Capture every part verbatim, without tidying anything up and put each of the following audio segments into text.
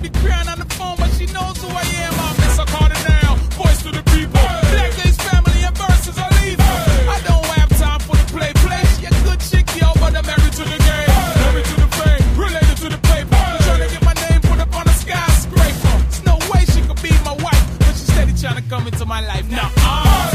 be crying on the phone, but she knows who I am. I'm Mister Cardinal, voice to the people. Black Ace family and verses are leaving. I don't have time for the play, play. She a good chick, yo, but I'm married to the game. Married to the fame, related to the paper. Trying to get my name put up on a skyscraper. There's no way she could be my wife, but she steady trying to come into my life. Now, uh,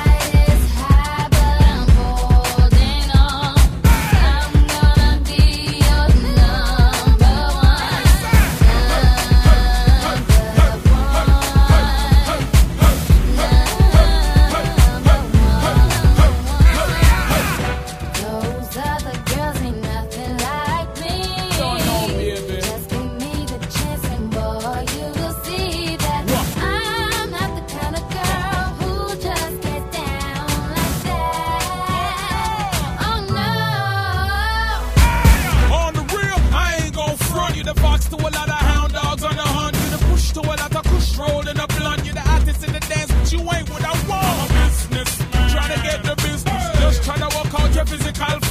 to a lot of hound dogs on the hunt. You the push to a lot of kush rolling up blunt. You the artist in the dance, but you ain't what I want. I'm a businessman, trying to get the business. Just trying to work out your physical